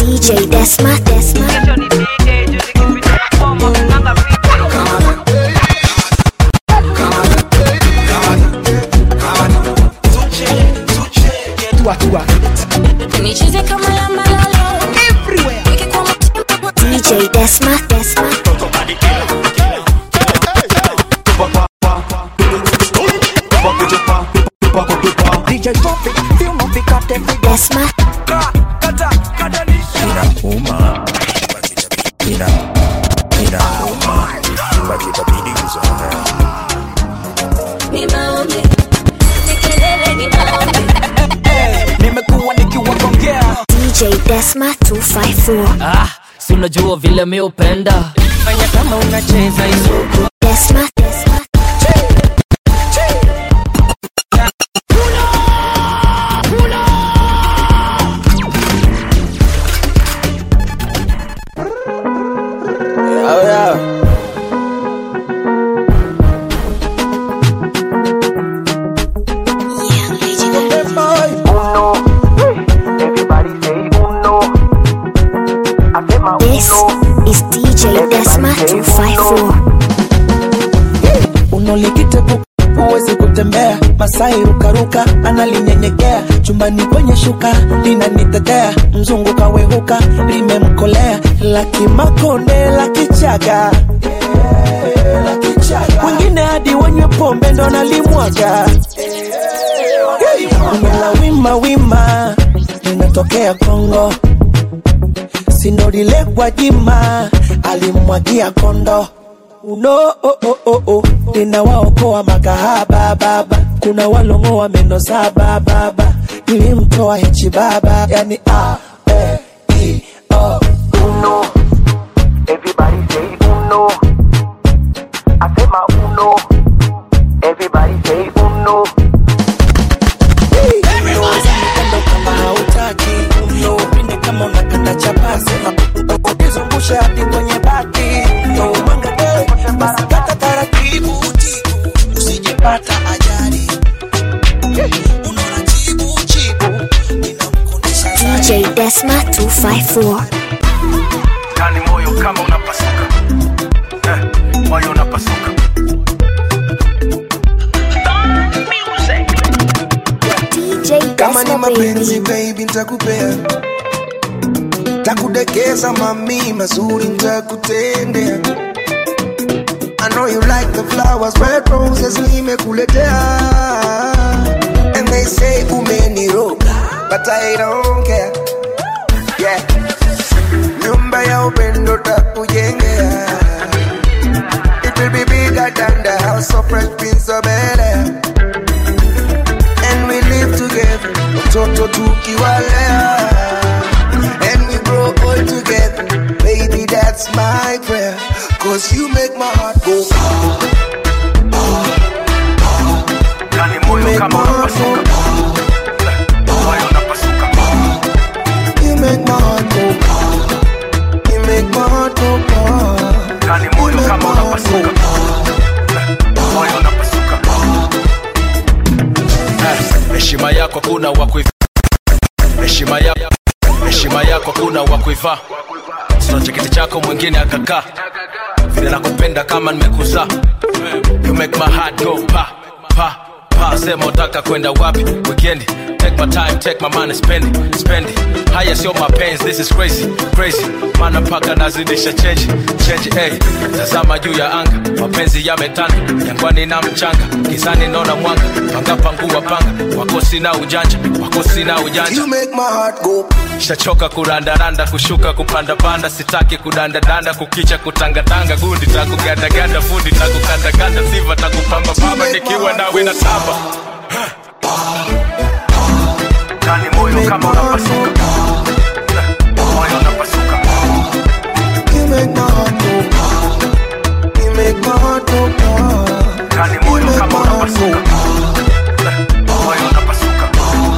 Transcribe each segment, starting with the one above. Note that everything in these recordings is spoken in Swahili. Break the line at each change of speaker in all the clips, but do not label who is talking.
DJ Desma. DJ Desma.
DJ drop it, feel my pick up every
Desma. DJ Desma 254.
Si unajua vile mi upenda, fanya kama unacheza hizo.
Desma. This is DJ Desma 254.
Unolikite uwezi kutembea, Masai rukaruka analinyenyekea, chumbani kwenye shuka linanitetea, mzungu kawehuka limemkolea, laki makonde laki chaga, wengine hadi wanywe pombe ndo nalimwaga. Umela wima wima linatokea Kongo, Sindolile kwa jima alimwagia kondo. Nina waokoa makahaba baba, kuna walongoa meno saba baba, nilimtoa hichi baba, yani uno. Everybody say uno. Asema uno. Everybody say uno. Kama hautaki uno, pinde kama unakata chapasi, ukizungusha hadi kwenye bati, basi kata taratibu tibu, usijipata ajali. Unaona chibu ninamkondesha
DJ Desma 254.
Kani moyo kama unapasuka, moyo unapasuka.
DJ
Kama ni
Desma
mapenzi
baby.
baby nitakupea, takudekeza mami mazuri nitakutendea. I know you like the flowers, red roses nimekuletea. And they say umeniroga, but I don't care. Yeah, nyumba ya upendo takujengea. It will be bigger than the house of Fresh Prince of Bel-Air. And we live together, toto tukiwalea. And we grow old together, baby that's my prayer. Cause you make my heart go
Kani moyo kama unapasuka, moyo unapasuka.
You make my heart go. You make my heart go.
Kani moyo kama unapasuka, moyo unapasuka. Heshima yako kuna wakuiva, heshima yako kuna wakuiva. Sio cheketi chako mwingine akakaa, vile nakupenda kama nimekuza. You make my heart go pa pa pa. Sema utaka kwenda wapi weekend? Take my time, take my money, spend it. Haya sio mapenzi, this is crazy. Mana paka nazidisha change. Hey, tazama juu ya anga, mapenzi yametanda, jangwani na mchanga, gizani naona mwanga, pangua panga, wako sina ujanja.
You make my heart go.
Shachoka kurandaranda, kushuka kupanda panda, sitaki kudanda kukicha kutangatanga, gundi takuganda fundi takukanda, siva takupamba baba, nikiwa nawe na tamba. Kani moyo kama unapasuka, moyo unapasuka.
You make my heart go. You make my heart go.
Kani moyo kama unapasuka, moyo unapasuka.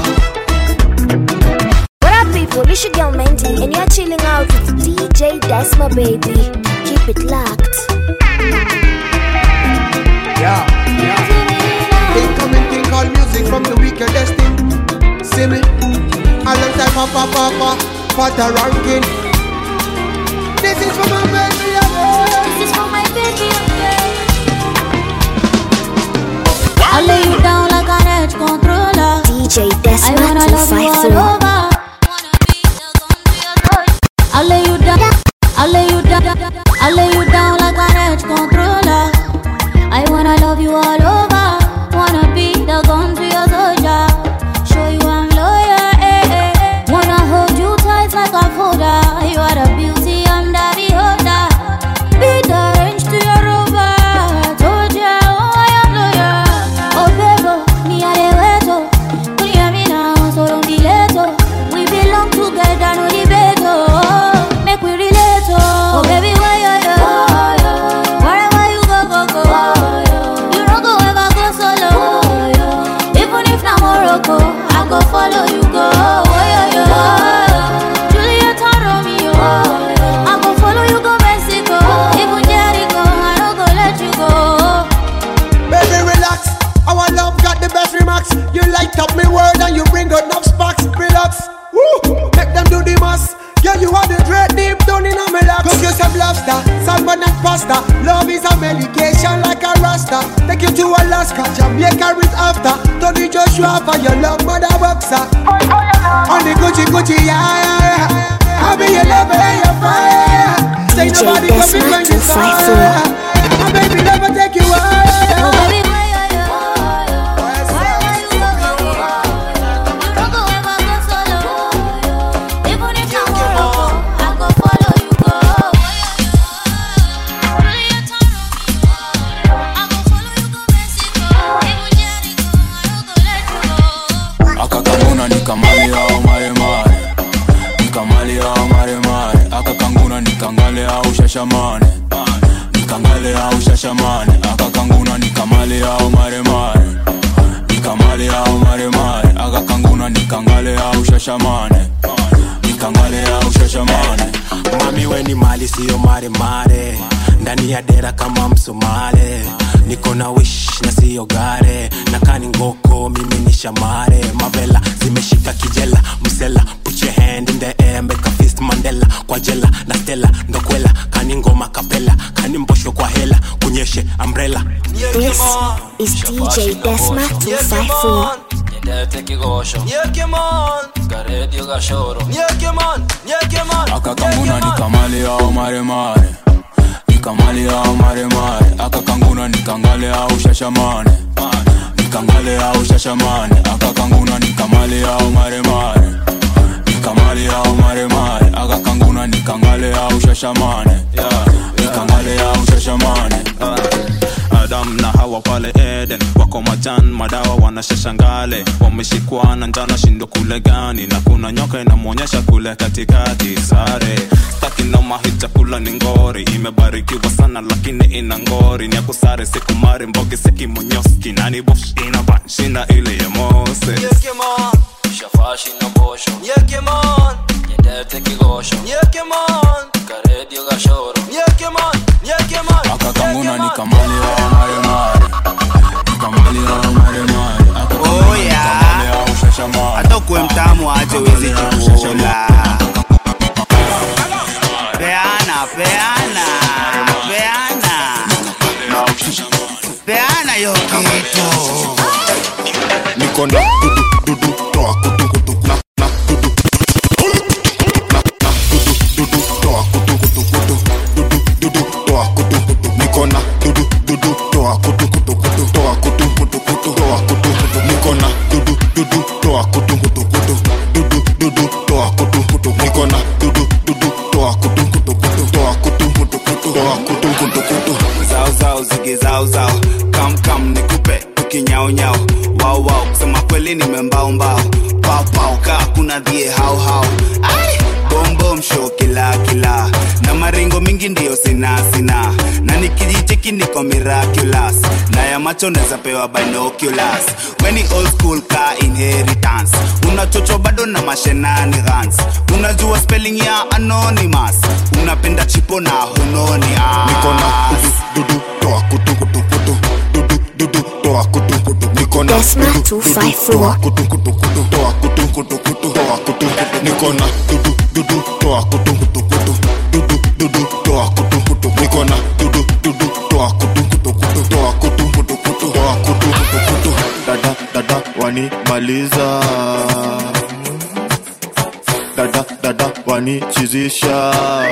What up people, it's your girl Mandy and you're chilling out with DJ Desma baby. Keep it locked.
Yeah. Incoming thing called music from the wickedest thing. See me? A long time papa. top of the ranking. This is for my baby.
This is for my baby.
I'll lay you down like an edge controller.
DJ Desma 254.
I'll lay you down, I'll lay you down, I'll lay you down like an edge controller. I wanna love you all over. Wanna be the gun to your soldier. Show you I'm loyal, eh, eh, eh. Wanna hold you tight like a folder. You are the beauty, I'm the beholder. Be the range to your rover. Told ya, oh I am loyal. Oh baby, me a de weto. Clear me now, so don't be late. We belong together, no debate. Make we relate. Oh baby, why you? Wherever you go, go, go. You don't go ever go solo. Even if not Morocco, I go follow you go. Juliet and Romeo, I go follow you go Mexico. Even Jericho, I don't go let you go.
Baby, relax. Our love got the best remarks. You light up me world and you bring out enough sparks. Relax. Woo. Make them do the mass. Yeah, you are the dread deep down in a relax. Cook yourself lobster, salmon and pasta. Love is a medication like a rasta. Take you to Alaska, Jamaica is after. Tony Joshua for your love mother boxer. On the Gucci Gucci, yeah. I'll be your lover and your fire. Say
DJ
nobody can be
Desma
when you
254.
my baby never take you
Oh
away.
baby, why you? Wherever you go, go, go. You don't go ever go solo. Even if not Morocco, I go follow you go. Juliet and Romeo, I go follow you go Mexico. Even Jericho, I don't go let you go.
Akakanguna nikamalia au maremare. Nikamalia au maremare. Akakanguna nikangalia au shashamane. Nikangale au shashamane. Akakanguna nikamale au maremare. Nikamale au maremare. Akakanguna nikangale au shashamane. Nikangale au shashamane.
Mami we ni mali siyo maremare. Ndani ya dera kama msumale. Niko na wish na siyo gare. Nakani ngoko mimi ni shamare. Mavela zimeshika kijela. Msela put your hand in the air. Make a fist Mandela. Kwa jela na stella ndokwela. Kani ngoma kapela. Kani mbosho kwa hela. Kunyeshe umbrella.
This is DJ Desma 254.
Akakanguna nikamale au maremare. Nikamale au maremare. Akakanguna nikangale au shashamane. Nikangale au shashamane. Akakanguna nikamale au maremare. Nikamale au maremare. Akakanguna nikangale au shashamane. Nikangale au shashamane.
Adam na Hawa pale Eden wako majan madawa wanashashangale. Wameshikwana njana shindo kule gani. Na kuna nyoka inamuonyesha kule katikati. Sare staki na mahita kula ni ngori. Imebarikiwa sana lakini ina ngori. Ni akusare siku mari mbogi siki monyoski. Nani bosh ina banshina ile ya Moses.
Yekemon Shafashi na bosho Yekemon Nyendete kigosho Yekemon Karedio gashoro Yekemon
Akakanguna nikamale au maremare. Nikamale au maremare.
Oh yeah, hata kuwe mtamu aje wezi jikula. Peana yo kitu.
Niko na dudu toa kutu na dudu toa kutu toa kutu niko na dudu toa kutu toa kutu toa kutu niko na dudu toa kutu toa kutu niko na dudu toa kutu toa kutu
Zao zige zao kam nikupe tukinyao nyao wow kusema kweli nimembao mbao pao kaa kuna dhie hao ai bom show kila na maringo mingi ndio sina na nikijicheki niko miraculous na ya macho neza pewa binoculars when old school ka inheritance unachocho bado na mashenani guns unajua spelling ya anonymous unapenda chipo na hunoni
niko na dudu toa kutu dudu toa kutu niko na
Desma 254.
toa kutu niko na dudu dudu toa kutu kutu kutu dudu dudu toa kutu kutu niko na dudu dudu toa kutu kutu kutu toa kutu kutu kutu toa kutu kutu kutu dada dada wani maliza dada dada wani chizisha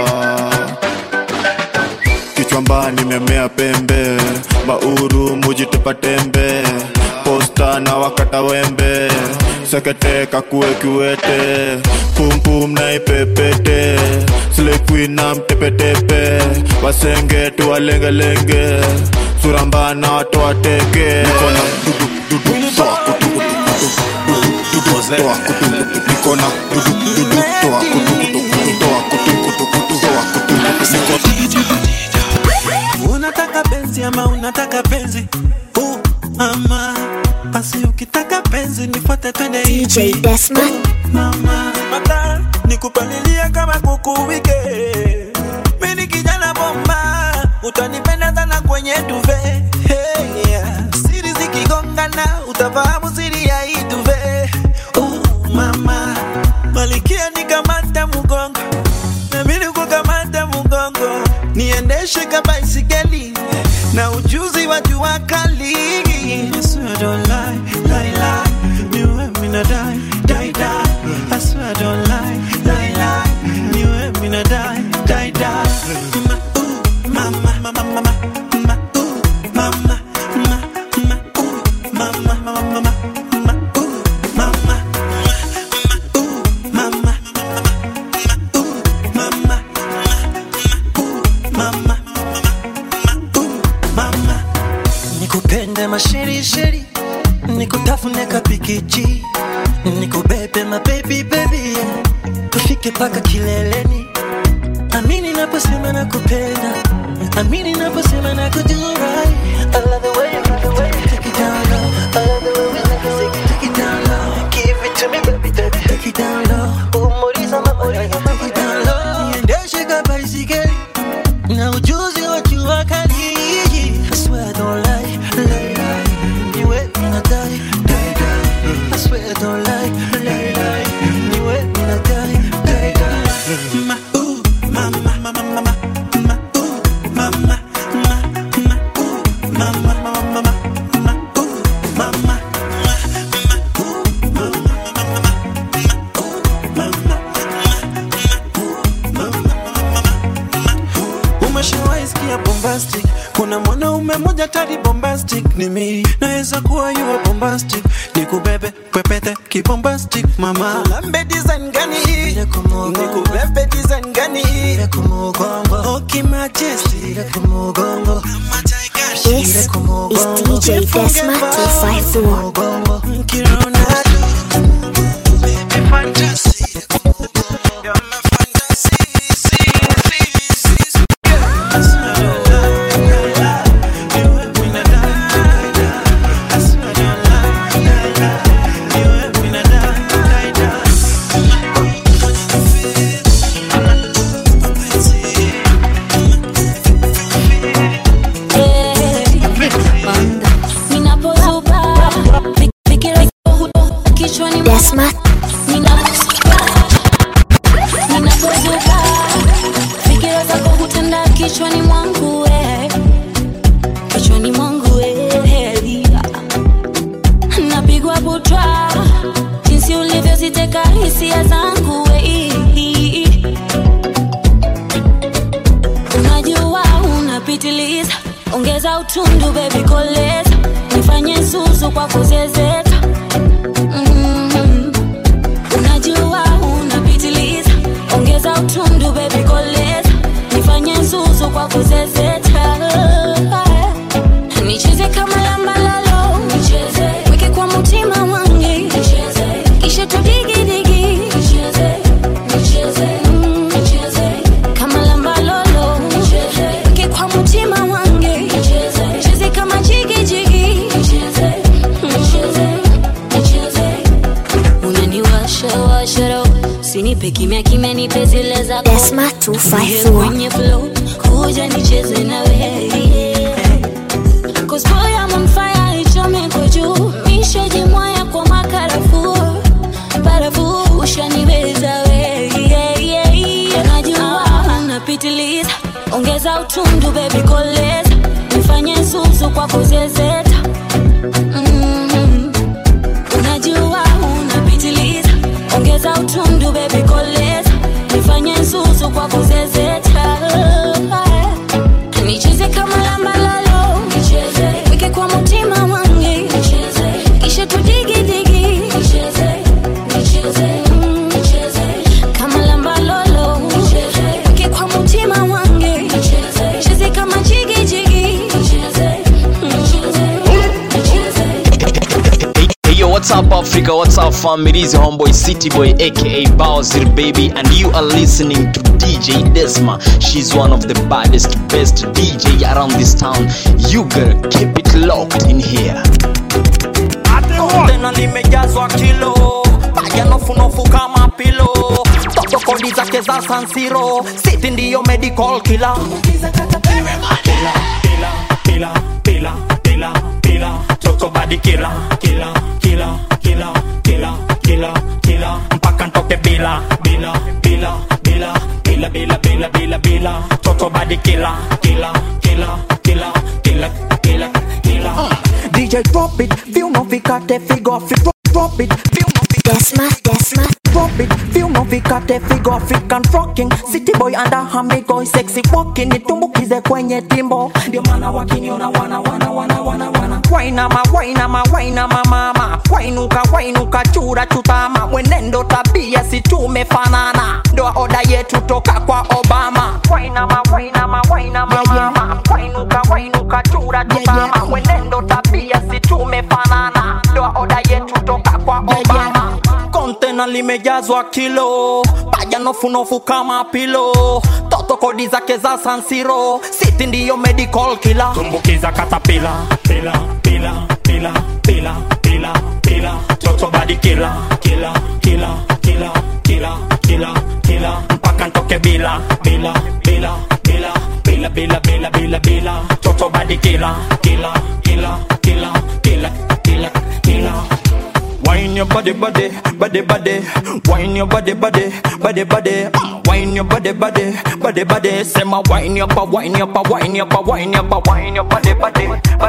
kichwamba nimemea pembe mauru mujitupa tembe posta na wakata wembe sekete kakue kiwete pum pum na ipepete slay queen na mtepetepe wasenge tuwalenge lenge suramba na watu wateke nikona dudu dudu toa kutu kutu kutu dudu toa kutu kutu nikona dudu dudu toa kutu kutu kutu toa kutu kutu kutu toa kutu kutu.
Unataka penzi ama unataka penzi? Mama, basi ukitaka penzi nifuate twende hivi.
DJ Desma.
Mama, mata nikupalilia kama kuku wike. Mimi kijana bomba, utanipenda sana kwenye duve. Hey, yeah. Siri zikigongana, utafahamu siri ya hii duve. Mama, malikia nikamata mugongo. Na mimi kukamata mugongo. Niendeshe kama baisikeli na ujuzi wa jua kali. I swear I don't lie, lie, lie. Niwe mina die, die, die. I swear I don't lie, lie, lie. Niwe mina die, die, die. Mama, mama, mama, mama, mama, mama, mama, mama, mama, mama. Sheri sheri nikutafune kapikiji nikubebe my baby baby tufike paka kileleni amini naposema nakupenda amini naposema nakujurai I love the way take it down low I love the way we take it down low give it to me baby baby take it down low umoriza mamori take it down low niendeshe kama baisikeli na ujuzi wa jua kali I swear I don't lie, lie, lie. You wait me not die, die, die. I swear I don't lie, lie, lie. You wait me not die, die, die. Ma ooh, mama, mama, mama, ma ooh, mama, ma, ma ooh, mama, mama, mama, ma ooh, mama, ma ooh, mama. Umeshawaisikia bombastic? Kuna mwanaume mmoja tadi bombastic ni mimi naweza kuwa you bombastic nikubebe pepete kibombastic mama lambe design gani nikubebe design gani okay majesty
This is DJ Desma 254.
Kirona baby fantasy you're my fantasy
Desma.
Ninapozuka fikira zako hutenda kichwani mwangu kichwani mwangu napigwa butwa jinsi ulivyoziteka hisia zangu unajua unapitiliza ongeza utundu baby koleza nifanye zuzu kwa kuzezeta unajua unapitiliza ongeza utundu baby koleza nifanye zuzu kwa kuzezeta nicheze kama lamba lalo nicheze weke kwa mutima wangi nicheze kisha tudigi digi nicheze kama lamba lalo nicheze weke kwa mutima wangi nicheze kama jigi jigi nicheze unaniwasha washa roho sinipe kimya kimya nipe zile za
Desma 254.
kwenye flow kuja nicheze na wewe cause boy I'm on fire ichome kwa juu misheji mwaya kwa makarafu barafu ushaniweza wewe ongeza utundu baby koleza, nifanye susu kwa kuzezeta. Unajua unapitiliza, ongeza utundu baby koleza, nifanye susu kwa kuzezeta. Nicheze kama lamba lalo, nicheze weke kwa mutima wangi, nicheze kisha tujigidigi, nicheze nicheze nicheze kama lamba lalo, nicheze weke kwa mutima wangi, nicheze cheze kama jigijigi, nicheze
Hey yo, what's up Africa, what's up fam? It is your homeboy City Boy aka Bowser baby, and you are listening to DJ Desma. She's one of the baddest, best DJ around this town. You gotta keep it locked in here.
Tena limejazwa kilo, paja nofu kama pilo. Toto kodi zake za San Siro, City ndiyo medical killer. Pila, toto body killer. Mpaka ntoke bila. Toto body killer. DJ drop it, feel no vikate figure fit. Drop it, feel no
Desma.
Drop it, feel no vikate figure fit and rocking. City boy under hamigo sexy walking. Nitumbukize kwenye timbo, ndio maana wakiniona wana. Wainama mama, wainuka chura chutama. Mwenendo tabia si tumefanana, ndoa oda yetu toka kwa Obama. Wainama mama, wainuka chura chutama. Mwenendo tabia si tumefanana, ndoa oda yetu toka kwa Obama. Kontena limejazwa kilo, paja nofu kama pilo. Toto kodi zake za San Siro, City ndiyo medical killer. Tumbukiza katapila, pila. Toto body killer. Mpaka ntoke bila. Toto body killer. Wine your body, wine your body. Wine your body. Say my wine your body. Wine your body. Wine your body.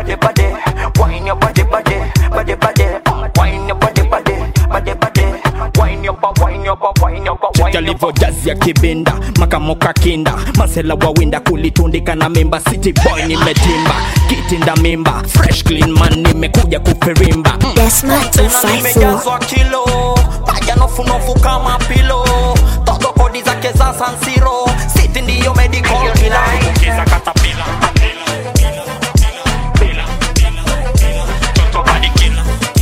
Chika livo jazz ya kibinda, makamoka kinda. Masela wawinda kulitundika na mimba. City boy nimetimba, kitinda mimba. Fresh clean man nimekuja kufirimba.
Desma 254.
Nimejazwa kilo, paja nofu kama pilo. Toto kodi zake za San Siro, City ndiyo medical killer. Kiza katapila. Toto body killer.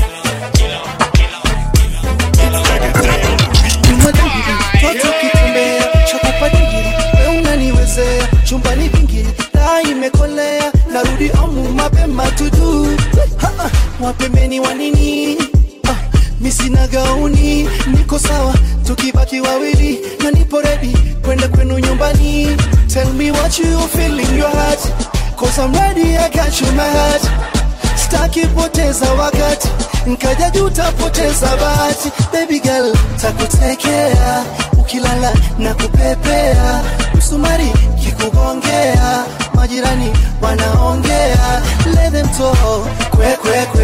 Toto kitembea, chakupa digiri. We unaniwezea, chumbani vingiri. Taa imekolea, narudi omu mapema tudu. Wapembeni wanini? Misina gauni, niko sawa, tukibaki wawili. Na nipo ready, kwenda kwenu nyumbani. Tell me what you feel in your heart, cause I'm ready, I got you my heart. Staki poteza wakati, nkaja juta poteza bahati. Baby girl, takutekea, ukilala na kupepea. Msumari kikugongea, majirani wanaongea. Let them talk, kwe.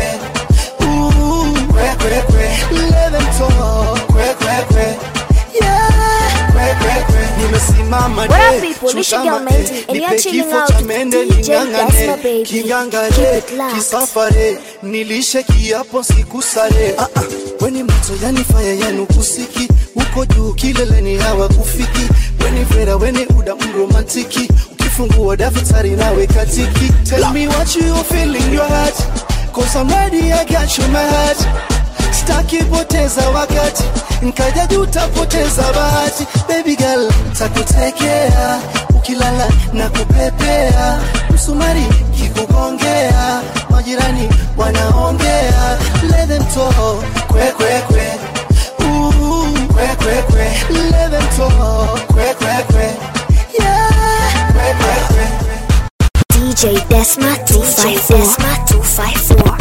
Let them talk, kwe. Yeah, kwe. Nimesimama de,
What up people, this your girl Mandy, and you're chilling out with DJ Desma baby.
Kingangare, kisafare, nilishe kiapo sikusare. Weni moto yani fire yani kusiki, uko juu kileleni hawa kufiki. Weni vera, weni uda mromantiki, ukifungua daftari nawe katiki. Tell me what you feel in your heart, cause I'm ready, I got you my heart. Staki poteza wakati, nkaja juta poteza bahati. Baby girl, takutekea, ukilala na kupepea. Msumari kikugongea, majirani wanaongea. Let them talk, kwe. Let them talk, kwe. Yeah, kwe.
DJ Desma 254.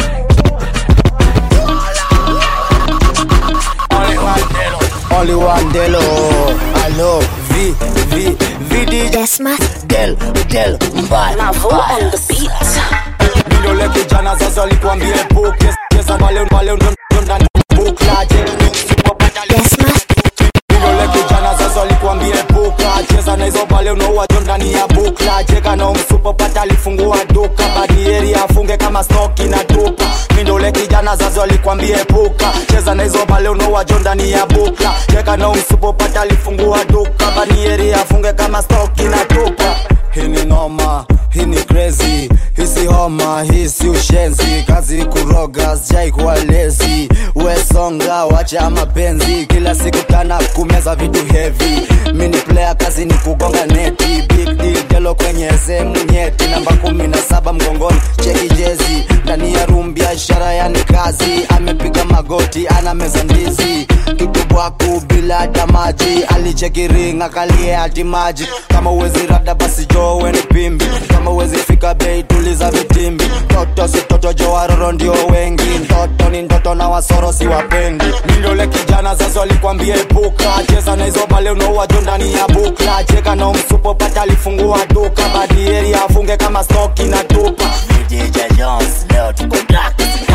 Only one Delo, I know
Desma
Del mbaya
Mavo on the beat.
Mindole kijana sasa alikuambia epuke. Cheza wale ndani bukla.
Desma
Mindole kijana sasa alikuambia epuka. Cheza na hizo wale unaoa ndani ya bukla. Cheka na msupo pata alifungua duka. Badieri afunge kama stoki na tupa. Mindole kijana sasa alikuambia epuka. Cheza na hizo wale unaoa ndani ya bukla. Cheka na msupo pata alifungua duka. Badieri afunge kama stoki na tupa. Hii ni noma, hii ni crazy, hii si homa, hii si ushenzi. Kazi kuroga, sijai kuwa lazy. Wesonga, wacha mapenzi. Kila siku kana kumeza vitu heavy. Mini player kazi ni kugonga neti. Big deal, delo kwenye sehemu nyeti. Namba 17 mgongoni, cheki jezi. Ndani ya room biashara yani kazi. Amepiga magoti, ana meza ndizi. Kikubwaku bila hata maji. Alicheki ring, akalie hati maji. Kama uwezi rada basi jowe ni pimbi. Kama uwezi fika bei tuliza vitimbi. Toto si toto jowaroro ndio wengi. Ndoto ni ndoto na wasoro si wapendi. Mindole kijana sasa alikuambia epuka. Cheza na hizo bale unaoa ndani ya bukla. Cheka na msupo pata alifungua duka. Badieri afunge kama stoki na tupa. DJ Jones leo tuko black.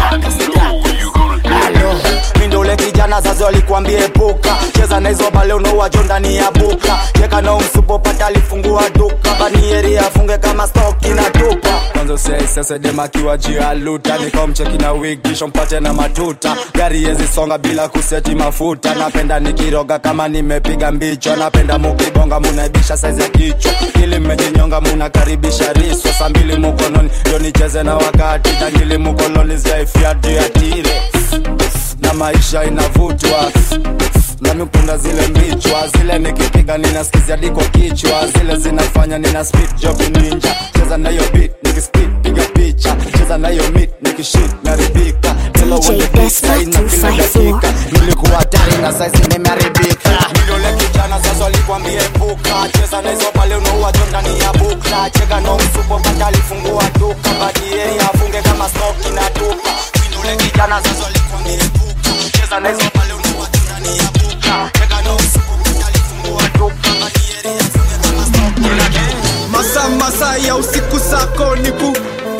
Hello. Mindole kijana sasa alikuambia epuka. Cheza na hizo bale unaoa ndani ya bukla. Cheka na msupo pata alifungua duka. Badieri afunge kama stoki na tupa. Kwanza sasa dema kiwa jialuta. Nikomcheki na wig kisha mpate na matuta. Gari yezi songa bila kuseti mafuta. Napenda nikiroga kama nimepiga mbicho. Napenda mukibonga munaibisha size ya kichwa. Ili mmejinyonga munakaribisha riso. Saa mbili mkononi ndio nicheze na wakati. Tangili mkoloni zaifiatu ya tire. Na maisha inavutwa. Nami upenda zile mbichwa. Zile nikipiga ninasikizia diko kichwa. Zile zinafanya nina speed job ninja. Cheza na yo beat nikispit piga picha. Cheza na yo meat nikishit naribika.
DJ Desma 254.
Nilikuwa hatari na saizi nimeharibika. Mindole kijana sasa alikuambia epuka. Cheza na hizo pale unaoa ndani ya bukla. Cheka na msupo pata alifungua duka. Badieri afunge kama stoki na tupa. Mindole kijana sasa alikuambia epuka. Cheza na hizo pale unaoa ndani ya bukla. Cheka na msupo pata alifungua duka. Badieri afunge kama stoki na tupa.
Masa ya usiku sako niku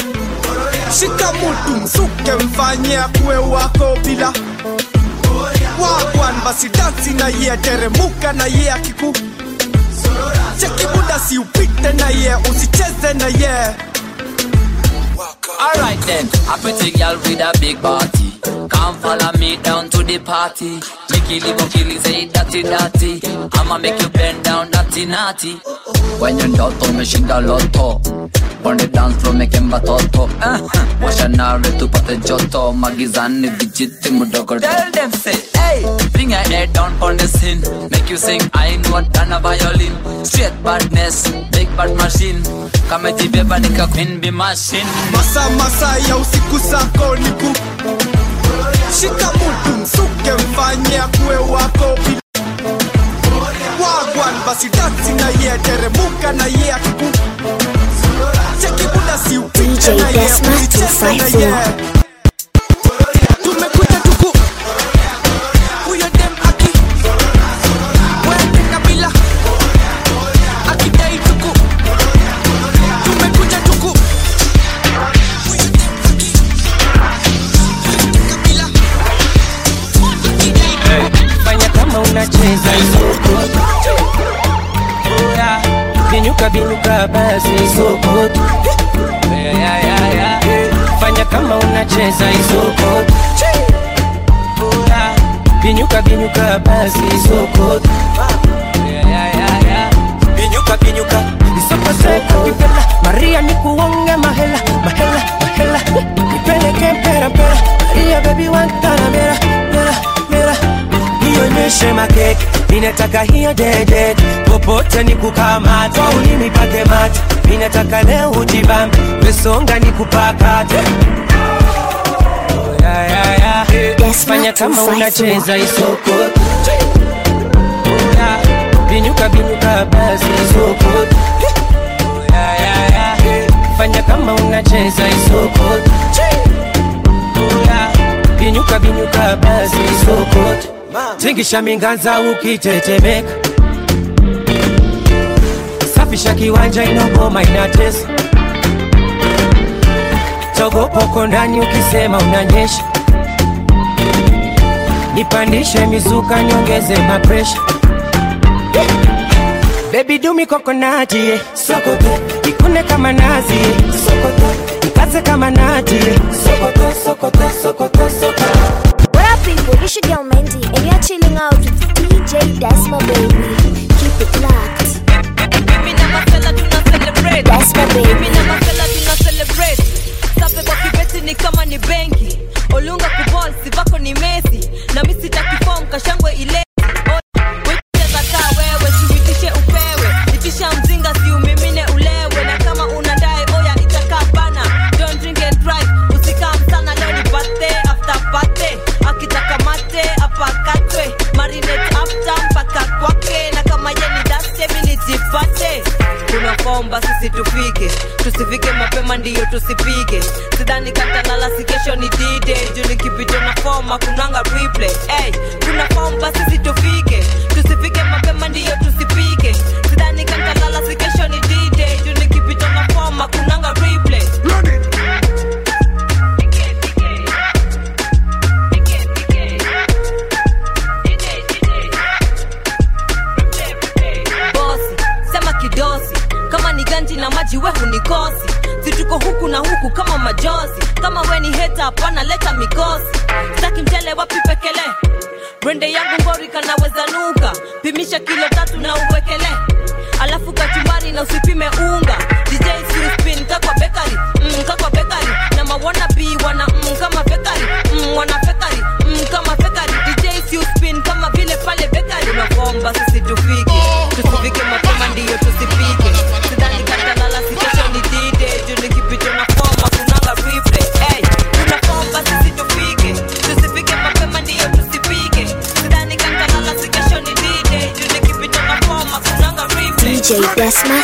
shika mutu msuke mfanye akuwe wako bila wagwan basi dansi na ye teremuka na ye akiku cheki muda si upite na ye usicheze na ye.
Alright then, a pretty girl with a big body. Come follow me down to the party. Mikili say dirty. I'ma make you bend down naughty. When you ndoto umeshinda loto. On the dance floor make him batoto. Washa nare tupate joto. Magizani vijiti mudogo. Tell them say, hey, bring your head down on the scene. Make you sing, I know what done a violin. Straight badness, big bad machine. Kama jibeba nika queen be machine.
Masa ya usiku sako niku shika mutu msuke mfanye akuwe wako bila wagwan basi dansi na ye teremuka na ye akiku cheki muda si upite na ye usicheze na ye. Tumekuja tuku huyo dem aki wende kabila akidai tuku. Tumekuja tuku
fanya kama unacheza isoko. Binyuka basi isoko. Fanya kama unacheza isoko. Binyuka basi isoko. Binyuka isoko seko. Maria nikuonge mahela. Nipeleke mpera. Maria baby wantana mera. Nionyeshe makeke, ninataka hiyo dede. Popote nikukamata, ulimi pake mate. Ninataka leo ujibambe, wesonga nikupakate. Fanya kama unacheza isoko. Binyuka basi isoko. Fanya kama unacheza isoko. Binyuka basi isoko. Tingisha minganza ukitetemeka. safisha kiwanja inogoma inatesa. Togopoko ndani ukisema unanyesha. Nipandishe mizuka nyongeze mapresha. Baby do me coconut, yeah. Sokoto, ikune kama nazi, yeah. Sokoto, ikaze kama nati, yeah. Sokoto, sokoto, sokoto, sokoto.
What up people, it's your girl Mandy and you're chilling out with DJ Desma baby. Keep it locked.
Mimi na masela tuna celebrate.
Desma baby.
Mimi na masela tuna celebrate. Sape kwa kibeti ni kama ni benki. Olunga kuball sivako ni Messi. Na mimi sitaki form kashangwe ile. Kisha mzinga si umimine ulewe. Na kama unadai oya itakaa bana. Don't drink and drive. Usikam sana leo ni birthday after birthday. Akitaka mate apakatwe. Marinate after mpaka kwake. Na kama yeni daste mini jipate. Kuna komba sisi tufike. Tusifike mapema ndiyo tusipige. Sidhani katalala si kesho ni D-Day. Juni kipito na forma kunanga replay. Hey, kuna komba sisi tufike. Tusifike mapema ndiyo tusipige. Sidhani katalala si kesho ni D-Day. Juni kipito na forma kunanga replay. Bosi, sema kidosi. Kama ni ganji na maji we hunikosi. Situko huku na huku kama majozi. Kama we ni hater hapana leta mikosi. Sitaki mchele wapi pekele. Brende yangu ngori kanaweza nuka. Pimisha kilo 3 na uwekele. Alafu kachumbari na usipime unga. DJ spin kakwa bakery. Kakwa bakery. Na mawana bi wana kama bakery. Wana bakery. Kama bakery. DJ spin kama vile pale bakery. Unakomba sisi tufike. Tusifike mapema ndiyo tusipike. Sidhani katalala si kesho ni D-Day. Juni kipito na forma kunanga replay. Hey, unakomba sisi tufike. Tusifike mapema ndiyo tusipike. Sidhani katalala si kesho ni D-Day. Juni kipito na forma kunanga replay.
DJ Desma.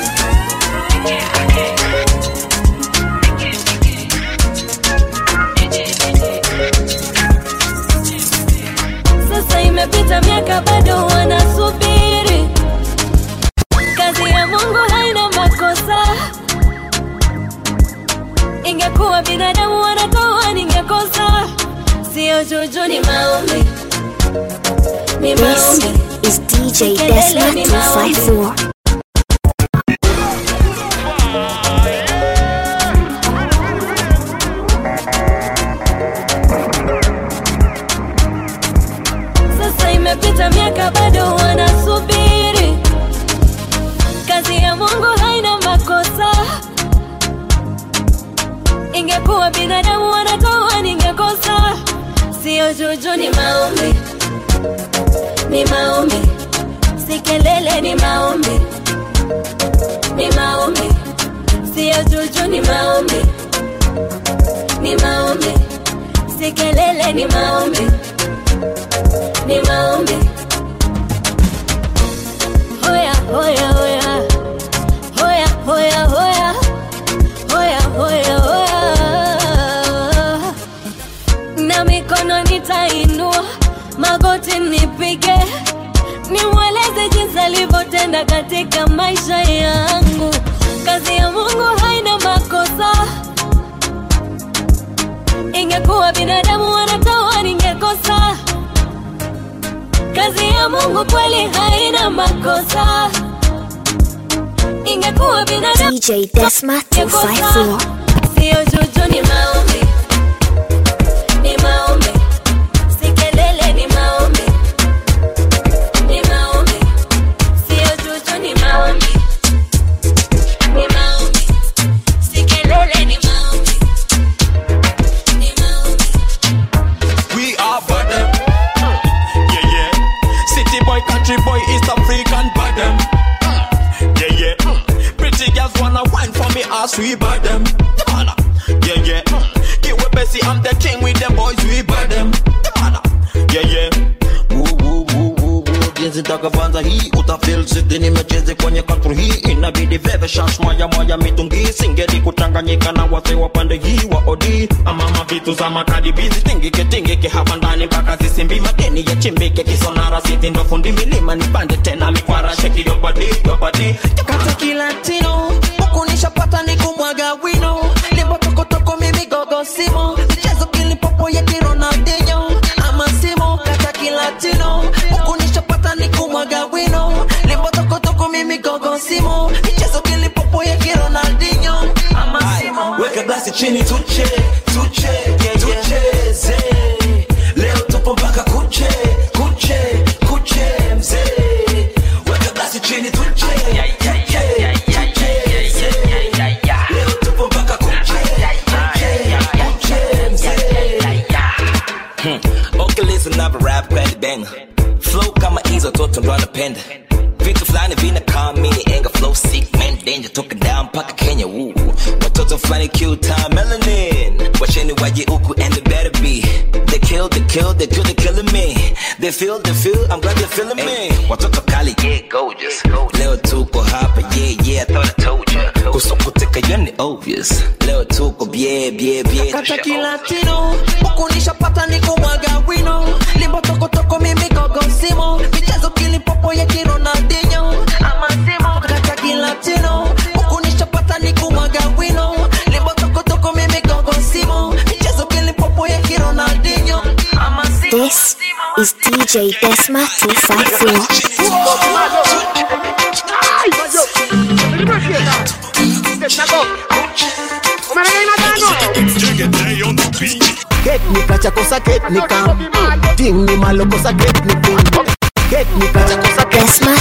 Sasa imepita miaka bado wanasubiri. Kazi ya Mungu haina makosa. Ingekuwa binadamu wanatoa ningekosa. Sio juju ni maombi. Ni maombi.
This is DJ Desma 254.
Sasa imepita miaka bado wanasubiri. Kazi ya Mungu haina makosa. Ingekuwa binadamu wanatoa ningekosa. Sio juju ni maombi. Ni maombi. Si kelele ni maombi. Ni maombi. Sio juju ni maombi. Ni maombi. Si kelele ni maombi. Ni maombi. Hoya, hoya, hoya. Hoya, hoya, hoya. Hoya, hoya, hoya. Na mikono nitainua, magoti nipige. Nimweleze jinsi alivyotenda katika maisha yangu. Kazi ya Mungu haina makosa. Ingekuwa binadamu wanatoa ningekosa. Kazi ya Mungu kweli haina makosa. Ingekuwa binadamu
DJ Desma 254.
Sio juju ni maombi. Ni maombi. Si kelele ni maombi. Ni maombi. Sio juju ni maombi. Ni maombi. Si kelele ni maombi. Ni maombi.
We are bottom. Yeah, yeah. City boy, country boy, East African bottom. Yeah, yeah. Pretty girls wanna wine for me as we bottom. Yeah, yeah. Get with Bessie, I'm the king with them boys, we bottom. Yeah, yeah. Woo, woo, woo, woo, woo.
zitakavanza hii utafeel city nimecheze kwenye country hii inabidi bebe shash moja mitungi singeli kuchanganyika na wase wa pande hii wa OD ama vitu za makadi bizi tingike hapa ndani mpaka zisimbi madeni ya chimbike kisonara city ndo fundi milima nipande tena mikwara shake your body
kata kilatino huku nishapata ni kumwaga wino limbo toko mimi gogo simo michezo kilipopo ya Ronaldinho ama simo kata kilatino huku nishapata ni kumwaga wino limbo toko mimi gogo simo michezo kilipopo ya Ronaldinho ama simo
weka glasi chini tucheze leo tupo mpaka kuche mzee weka glasi chini tucheze
Okay, listen up, rap kweli banger. Flow kama hizo toto ndo anapenda. Vitu fulani vinakamini enga flow sick man danger toka down paka Kenya woo. Watoto fulani cute time melanin. Wacheni waje huku and they better be. They kill, they're killing me. They feel, I'm glad they're feeling me. Watoto kali, yeah, gorgeous. Leo tuko hapa, yeah, I thought I told ya. Kusokoteka yoni obvious. Leo tuko, yeah.
Kata kilatino, huku nishapata ni kumwaga wino. Limbo toko mimi gogo simo. Michezo kilipopo ya Ronaldinho ama simo. Kata kilatino, huku nishapata ni kumwaga wino. Limbo toko mimi gogo simo. Michezo kilipopo ya Ronaldinho ama simo.
This is DJ Desma 254.
Ketnika chakosa ketnika ting ni malo kosa ketnika ketnika chakosa
Desma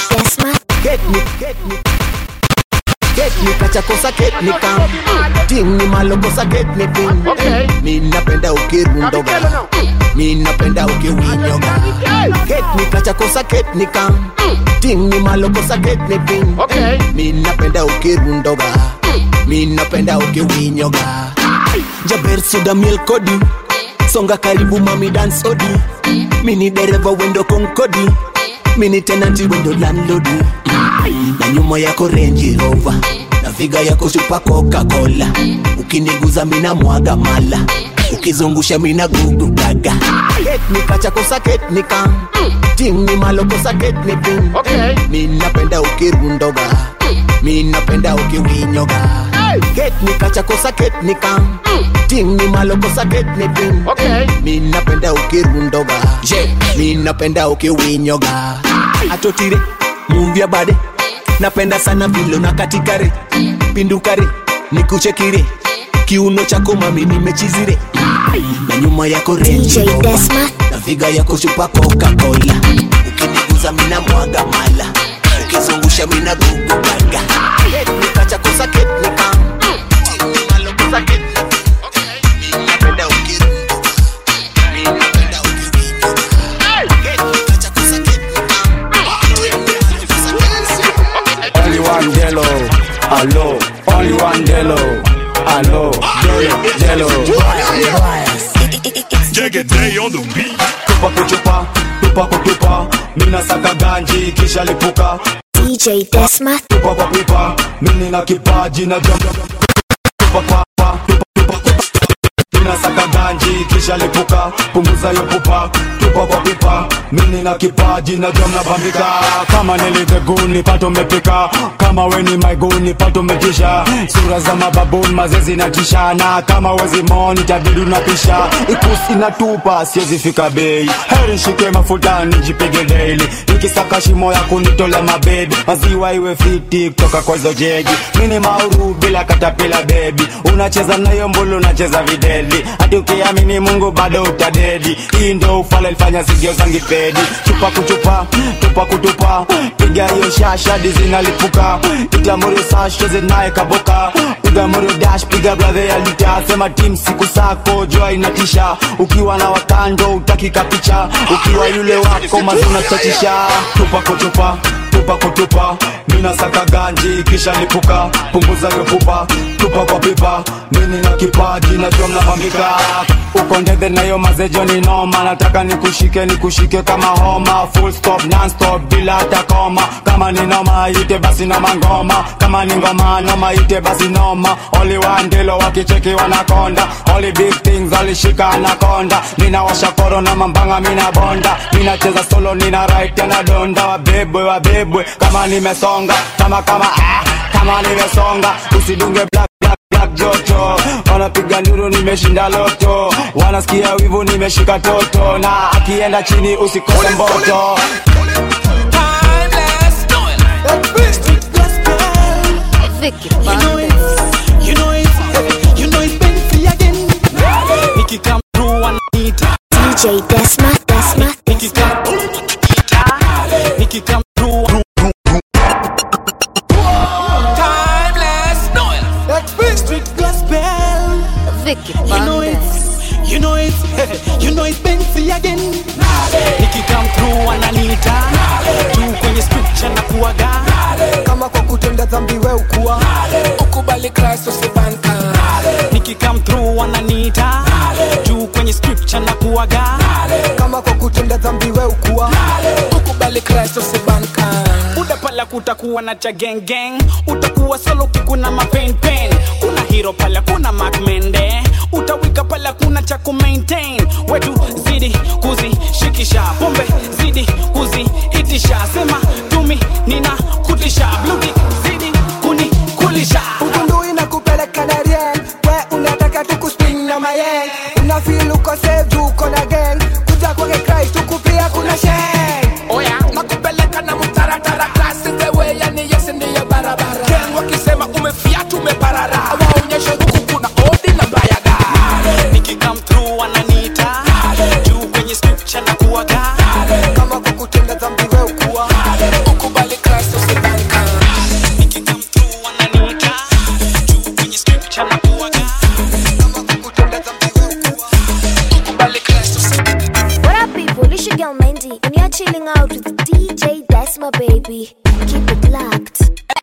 ketnika chakosa ketnika ting ni malo kosa ketnika mimi napenda ukirundoga mimi napenda ukiwinyoga ketnika chakosa ketnika ting ni malo kosa ketnika mimi napenda ukirundoga mimi napenda ukiwinyoga Jaber soda milk kodi songa karibu mami dance odi mini dereva wendo konkodi mini tenanti wendo landlord na nyuma yako Range Rover na viga yako chupa Coca-Cola ukiniguza mina mwaga mala ukizungusha mina gugu gaga ketnika chakosa ketnika ting ni malo kosa ketnika mimi napenda ukirundoga mimi napenda ukiwinyoga ketnika chakosa ketnika ting ni malo kosa ketnika mimi napenda ukirundoga mimi napenda ukiwinyoga atotire mumbia bade napenda sana vilo na katikare pindukare nikuchekire kiuno chako mami nimechizire na nyuma yako Range Rover na viga yako chupa Coca-Cola ukiniguza mina mwaga mala ukizungusha mina gugu gaga ketnika chakosa ketnika
Only one Delo, hello. Only one Delo, hello. Delo.
Jegede on the beat.
Tupa kutupa, mina saka ganji kisha lipuka.
DJ Desma
Tupa pipa, mimi na kipaji na jump. Tupa mina saka ganji kisha lipuka, punguza yo pupa. Tupa pipa, mimi na kipaji na jump na bambika. Kama nilite guni pato mepika, kama weni my guni pato metisha. Sura za mababuni mazezi na tishana, kama wezi moni tabidu na pisha. Ikusi na tupa siezi fika bei, heri shike mafuta nijipige daily. Nikisaka shimo ya kunitola mabebi, maziwa iwe fiti kutoka kwa zo jegi. Mini mauru bila katapila baby, unacheza na yombolo unacheza videli. Hadi ukiamini Mungu bado utadedi, hii ndo ufala ilifanya sigio zangi pedi. Chupa kuchupa, tupa kutupa, piga hiyo shasha dizina lipuka. Ita moro sash cheze nae kaboka, piga moro dash piga brother ya lita. Sema team siku sako jua inatisha, ukiwa na wakando utaki kapicha, ukiwa yule wako mazuna chachisha. Tupa kutupa, tupa kutupa, mina saka ganji kisha lipuka, punguza yo pupa, tupa kwa pipa, mini na kipaji na jom na bambika. Uko ndede na yo mazejo ni noma, nataka nikushike kama homa, full stop non stop bila hata koma. Kama ni noma ite basi noma ngoma, kama ni ngoma noma ite basi noma. Only one dilo wakicheki wanakonda, only big things alishika anakonda. Mina washa koro na mambanga mina bonda, mina cheza solo nina right na donda. Wabebwe kama nimesonga, kama nimesonga, usidunge black joto. Wanapiga nduru nimeshinda loto, wanasikia wivu nimeshika toto, na akienda chini usikose mboto.
You know it's Benzi again. Nikki come through and eat
DJ Desma.
Nikki come through. Timeless Noel. Street gospel.
Vicky
You know it's Benzi again. Nikki come through and Anita. Tu kwenye scripture na kuaga. Kama kwa kutenda dhambi we ukua, ukubali Kristo usibanka. Nikki come through and Anita. Tu kwenye scripture na kuaga. Kama kwa kutenda dhambi we ukua, ukubali Kristo usibanka. Udapala kutakuwa na cha gang gang, utakuwa solo kikuna mapain pain. Kuna hero pala kuna Mark Mende, utawika pala kuna cha kumaintain. Wetu zidi kuzishikisha, pombe zidi kuziitisha. Sema tumi nina kutisha, bludi zidi kunikulisha.
Ugundu inakupeleka na rien, we unataka tukuspin na mayeng. Unafeel uko saved uko na gang, kuja kwake Christ ukupia kuna sheng.
Oya, nakupeleka na mutaratara, class is the way, yani yes ndiyo barabara. Gang wakisema umefiatu umeparara, waonyeshe huku kuna odi na mbayaga. Nikki come through wananiita, juu kwenye scripture na kuaga. Kama kukutenda dhambi we ukua, ukubali Kristo usibanka. Nikki come through wananiita, juu kwenye scripture na kuaga. Kama kukutenda dhambi we ukua, ukubali Kristo usibanka.
What up people, it's your girl Mandy and you're chilling out with DJ Desma baby. Keep it locked.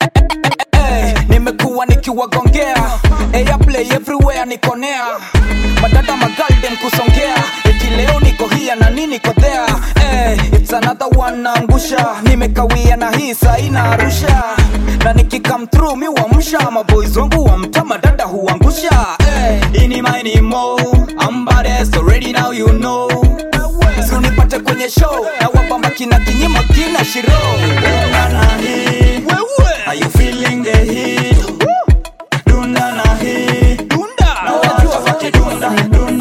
Nimekuwa nikiwagongea, play everywhere nikonea. Madada magalden kusongea, eti leo niko hia na nini niko there. It's another one naangusha, nimekawia na hii saa inarusha. Na niki come through mi wamsha, maboys wangu wa mtaa madada huangusha. Ini mine mo, I'm baddest already now you know. So nipate kwenye show, na wabamba kina kinyima kina shiro. Dunda hii, are you feeling the heat? Dunda na hii, na wajua waki dunda.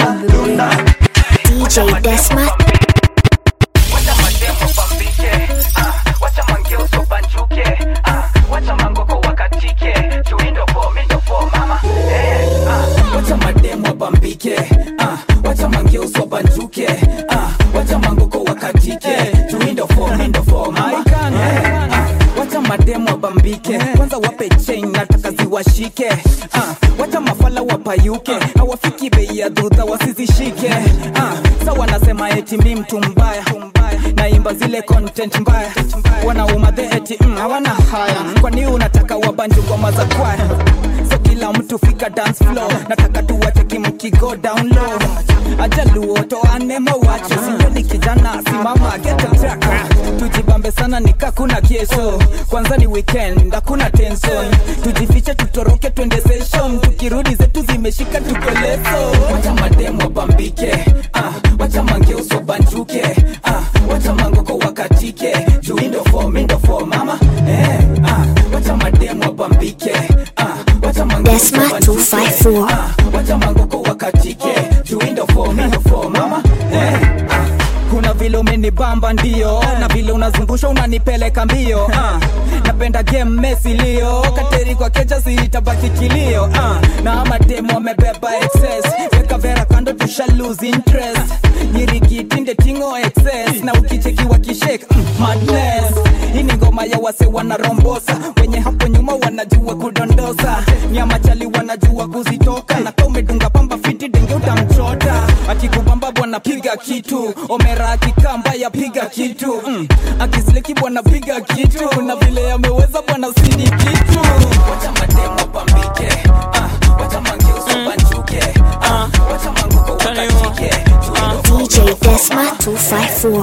DJ Desma.
Wacha mademo pambike, wacha mangeuso banjuke, wacha mangoko wakatike, tuindo po mama. Wacha mademo pambike, wacha mangeuso banjuke, wacha mangoko wakatike, tuindo po mama. Wacha mademo bambike, kwanza wape chain nataka ziwashike. Wacha mafala wapayuke, hawafiki bei ya dhudha wasizishike. Sawa nasema eti mi mtu mbaya, naimba zile content mbaya. Wanauma the eti hawana haya, kwani unataka wabanju ngoma za kwaya. So kila mtu fika dance floor, nataka tuwache kimki go down low. Ajaluo toane mawache, sioni kijana simama get a track. Tujibambe sana nikakuna kesho, kwanza ni weekend hakuna tension. Tujifiche tutoroke twende session, tukirudi zetu zimeshika tuko leso. Wacha mademo bambike, wacha mangeuso banjuke, wacha mangoko wakatike, tuindo for mama. Wacha mademo bambike, wacha mangeuso
Desma 254.
wacha mangoko wakatike, tuindo for mama. Kuna vile umenibamba ndio, na vile unazungusha unanipeleka mbio. Napenda game Messi Leo, kateri kwa keja sitabaki kilio. Na ama demo amebeba excess, weka vera kando tusha lose interest. Nyirikitinde tingo excess, na ukicheki wakishake madness. Hii ni ngoma ya wase wanarombosa, wenye hapo nyuma wanajua kudondosa. Nyama chali wanajua kuzitoka, na kama umedunga pamba fiti denge utamchota. Akikubamba bwana
bwana piga kitu. Omera akikamba ya piga kitu. Akizileki bwana piga kitu. Na vile ameweza bwana sidi kitu. Wacha mademo pambike. Wacha mangeuso banjuke. Wacha manguko wakatike.
DJ Desma 254.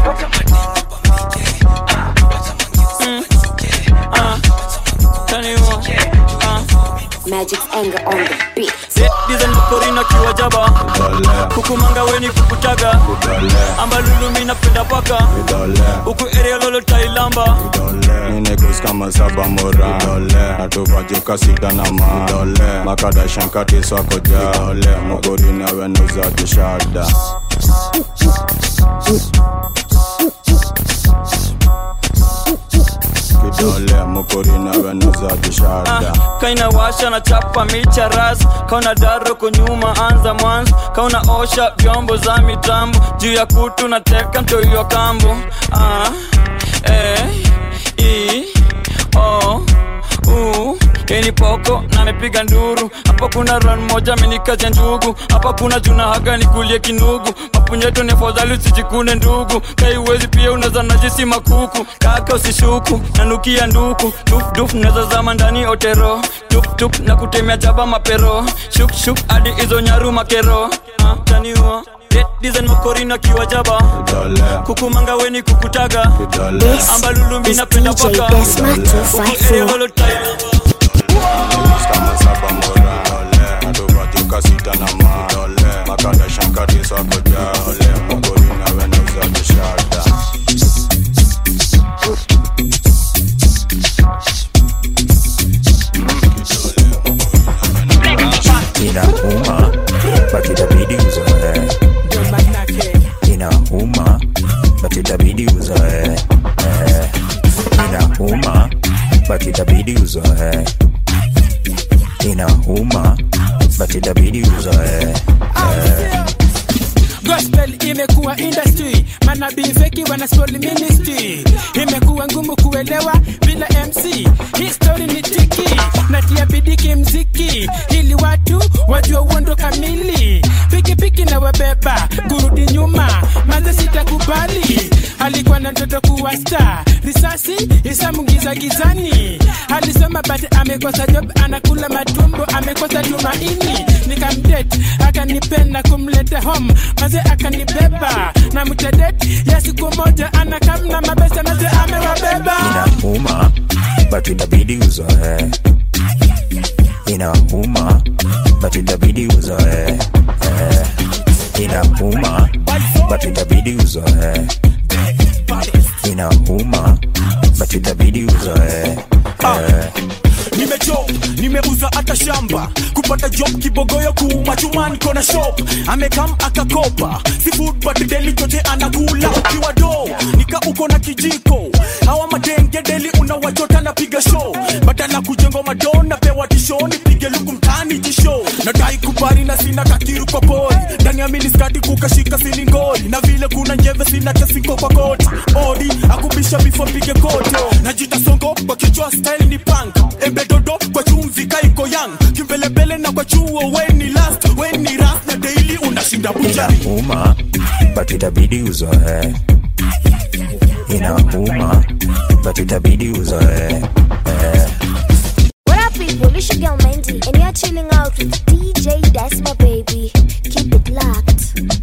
Magic anger on the beat.
Dizen mkorina kiwa jaba kukumanga weni kukutaga amba lulu mina penda paka uku area lolo tailamba
nine kus kama saba mora natuvajuka sita na makada shankati swako ja mkorina wenuza kishada kidole mkorina wenuza kishada
kaina washa na chapa micha ras kauna daro kunyuma anza mwanzo kauna osha vyombo za mitambo juu ya kutu na teka mtoyo kambo Eni poko na mepiga nduru. Hapa kuna run moja menikaja ndugu. Hapa kuna juna haga nikulie kinugu. Mapunyeto ni afadhali usijikune ndugu. Kai uwezi pia unaza najisi makuku. Kaka usishuku nanukia nduku. Duf duf naza zama ndani otero. Tup tup na kutemea jaba mapero. Shuk shuk hadi izo nyaru makero. Taniwa Dizen makorina kiwa jaba kukumanga weni kukutaga amba lulu mina penda paka holo tailamba
kama saba mora natuvajuka sita na makada shankati swako ja mkorina wenuza kishada
inauma but itabidi uzoe inauma but itabidi uzoe inauma but itabidi uzoe inauma but itabidi uzoe
Gospel imekuwa industry, manabii feki wana spoil ministry. Imekuwa ngumu kuelewa bila MC. History ni tiki, natia bidii mziki ili watu wajue uondo kamili. Piki piki na wabeba, kurudi nyuma, manze sitakubali. Alikuwa na ndoto kuwa star, risasi isamungiza gizani. Alisoma but amekosa job, anakula matumbo, amekosa tumaini. Nikamdate, akanipenda kumleta home, maze akanibeba na mtadate ya siku moja anakamna mabesa naze amewabeba.
Inauma but itabidi uzoe inauma but itabidi uzoe inauma but itabidi uzoe inauma but itabidi uzoe
Nimejob, nimeuza hata shamba kupata job kibogoyo kuuma chuma niko na shop amekam akakopa si food but deli chote anakula ukiwa do nika uko na kijiko hawa madenge deli unawachota na piga show badala kujengo madona pewa tishoni pige luku mtani jisho nadai kubari na sina kakiru kwa pori ndani ya miniskati kukashika silingori na vile kuna njeve sina chasinko kwa koti odi akubisha before pige koto najita songo kwa kichwa style ni punk embedodo kwa chumvi kaiko yang kimbelebele na kwa chuo when ni last when ni ras na daily unashinda bujari
inauma but itabidi uzoe inauma but itabidi uzoe
What up people, it's your girl Mandy and you're chilling out with DJ Desma baby. Keep it locked.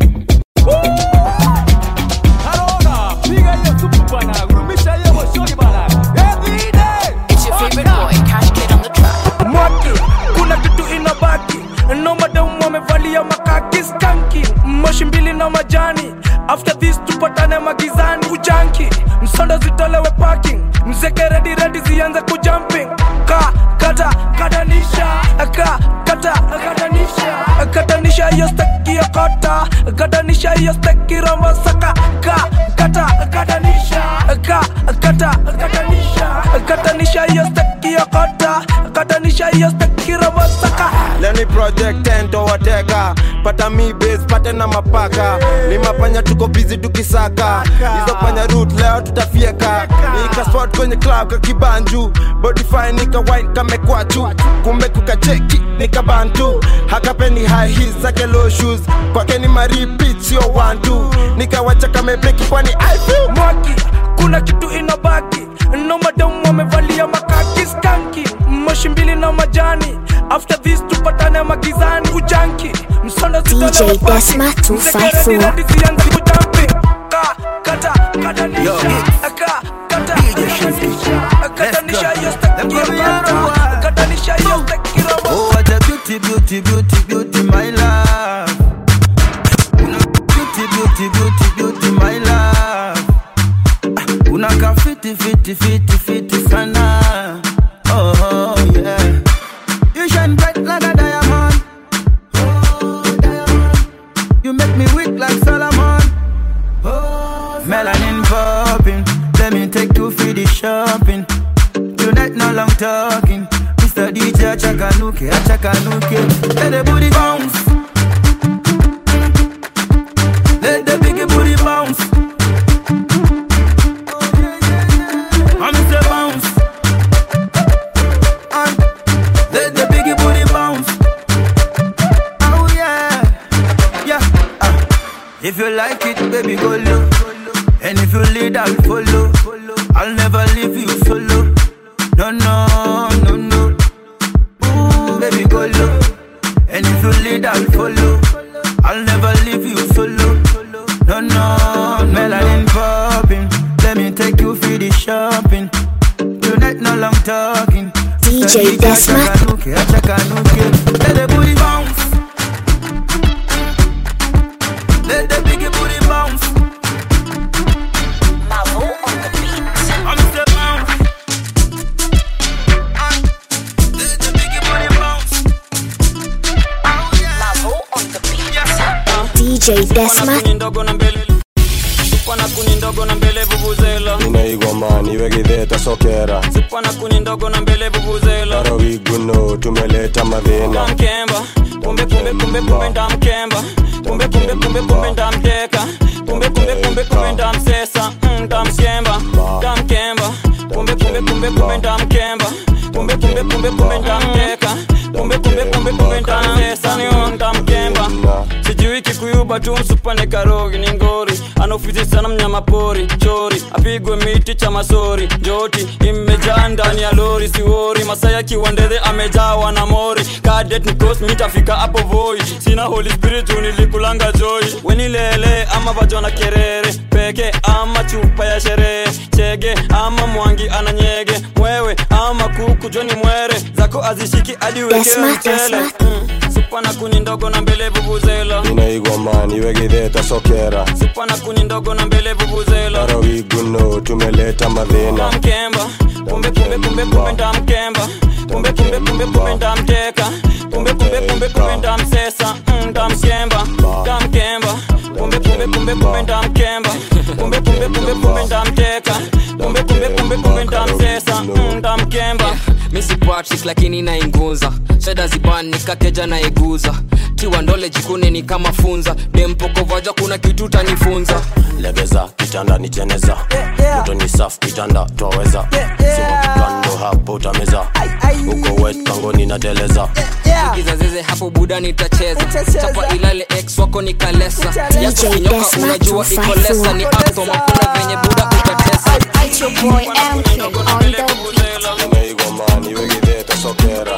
It's your favorite boy, Cash Kid on the track. Mwaki, kuna kitu inabaki. No madam wamevalia makaki skanky. Moshi mbili na majani. After this tupatane magizani. Kujanki, msonda zitolewe parking. Mzeke ready zianze kujumping. Katanisha. Katanisha yo steki ya kota. Katanisha yo steki rama saka. katanisha hiyo staki ya katanisha hiyo staki robosaka.
Leni project tento wateka, pata mi base, pata na mapaka. Ni mapanya tuko busy tukisaka, hizo panya root leo tutafieka. Nika spot kwenye club kakibanju, body fine nika wine kamekwachu. Kumbe kukacheki nika bantu, hakapeni high heels zake low shoes. Kwake ni repeat sio 1-2, nika wacha kamebeki kwani I feel
mwaki. Kuna kitu inabaki, no madam wamevalia makaki skanky. Moshi mbili na majani, after this tupatane magizani. Kujanki, msondo zitole
DJ Desma 254.
Oh, what a beauty, beauty, beauty, beauty, my love. Beauty, beauty, beauty, beauty, my love. Unaka fiti, fiti, fiti, fiti sana. Oh, yeah. You shine bright like a diamond. Oh, diamond. You make me weak like Solomon. Oh, melanin popping. Let me take you for the shopping. Tonight no long talking. Mr. DJ Achakanuke, Achakanuke. Let the booty bounce. Let the big booty bounce. I'm say bounce. Let the big booty bounce. Oh yeah, yeah. If you like it, baby, go low. And if you lead, I'll follow. I'll never leave you solo. No, no, no, no. Ooh, baby, go low. And if you lead, I'll follow. I'll never leave you solo. No, no, melanin popping. Let me take you for the shopping. Tonight, no long talking.
DJ Desma.
Achakanuke. Let the booty bounce. Let the big booty bounce.
Mavo on the beat.
I'm the bounce. Let the big booty bounce.
Mavo on the beat. DJ Desma.
Supana kuni ndogo na mbele vuvuzela.
Inaigoma niwe githeta sokera.
Supana kuni ndogo na mbele vuvuzela.
Taro wiguno tumeleta madhina.
Ndamkemba, kumbe kumbe kumbe kumbe ndamkemba. Kumbe kumbe kumbe kumbe ndamteka. Kumbe kumbe kumbe kumbe ndamsesa. Ndamkemba, ndamkemba. Kumbe kumbe kumbe kumbe ndamkemba. Kumbe kumbe kumbe kumbe ndamteka. Kumbe kumbe kumbe kumbe ndamsesa ni ndamkemba. Sijui kikuyuba tu msupane karogi ni ngori. Anaofizi sana mnyama pori, chori. Apigwe miti cha masori, njoti. Imejaa ndani ya lori, siwori. Masaya kiwandeze amejawa na mori. Kadet ni coast, mitafika hapo voi. Sina holy spirit unilikulanga joy. Weni lele ama vajona kerere. Peke ama chupa ya sherehe. Chege ama mwangi ananyege. Mwewe ama kuku joni mwere. Zako azishiki adi weke mchele. Supana kuni ndogo na mbele vuvuzela.
Inaigoma niwe githeta sokera.
Supana kuni ndogo na mbele vuvuzela.
Taro wiguno tumeleta madhina.
Ndamkemba, kumbe kumbe kumbe kumbe ndamkemba. Kumbe kumbe kumbe kumbe ndamteka. Kumbe kumbe kumbe kumbe ndamsesa. Ndamkemba, ndamkemba. Kumbe kumbe kumbe kumbe ndamkemba. Kumbe kumbe kumbe kumbe ndamteka. Kumbe kumbe kumbe kumbe ndamsesa. Ndamkemba.
Missy Patrick lakini nainguza. Sheda zibani nikakeja na eguza. Tiwa ndole jikune ni kama funza. Dempoko vaja kuna kitu tanifunza.
Legeza kitanda ni jeneza. Moto ni safi kitanda twaweza. Sima kikando hapo utameza. Uko wet kangoni na teleza.
Ikiza zeze hapo buda nitacheza. Chapa ilale ex wako ni kalesa. Yako kinyoka unajua iko lesa. Ni acto makuna venye buda utatesa.
It's your boy MK on the beat.
Inaigoma niwe githeta sokera.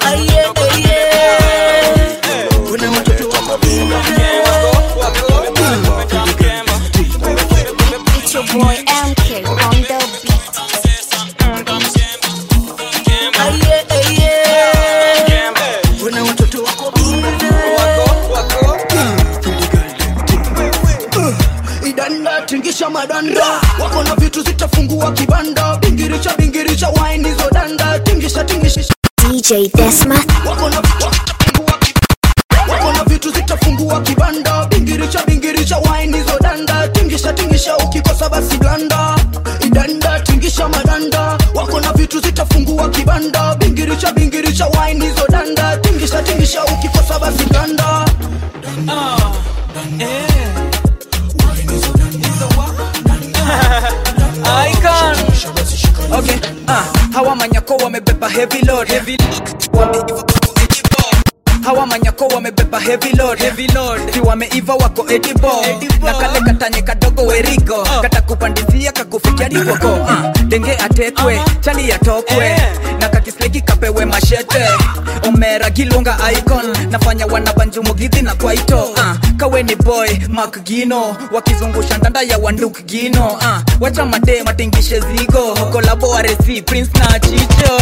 Kuna mtoto madhina.
It's your boy MK on the beat.
Kuna watoto wako idanda tingisha madanda. Wako na vitu zitafungua kibanda. Bingirisha bingirisha wine hizo danda. Tingisha tingisha
DJ Desma.
Wako na vitu zitafungua kibanda. Bingirisha bingirisha wine hizo danda. Tingisha tingisha ukikosa
wako na vitu zitafungua kibanda. Bingirisha bingirisha wine hizo danda, tingisha tingisha ukikosa basi ganda.
Icon. Okay, hawa manyako wamebeba heavy load, heavy hawa manyako wamebeba heavy load, heavy load. Wameiva wako edible, na kale katanye kadogo werigo, kata kupandizia kakufikia dipoko. Denge atekwe, chali atokwe, na kakisleki kapewe mashete. Omera gilunga icon, nafanya wanabanju mugithi na kwaito. Kawe ni boy, Mark Gino, wakizungusha ndanda ya wanduk Gino. Wacha made matingishe zigo, kolabo wa resi, Prince na Chicho.